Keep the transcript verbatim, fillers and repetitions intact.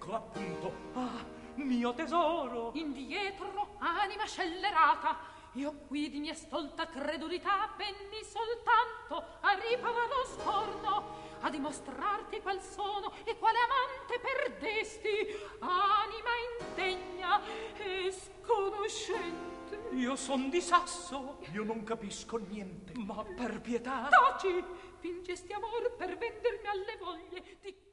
ecco appunto. Ah, mio tesoro! Indietro, anima scellerata, io qui di mia stolta credulità venni soltanto a ripara lo scorno, a dimostrarti qual sono e quale amante perdesti, anima indegna e sconoscente. Io son di Sasso, io non capisco niente, ma per pietà... Taci! Fingesti amor per vendermi alle voglie di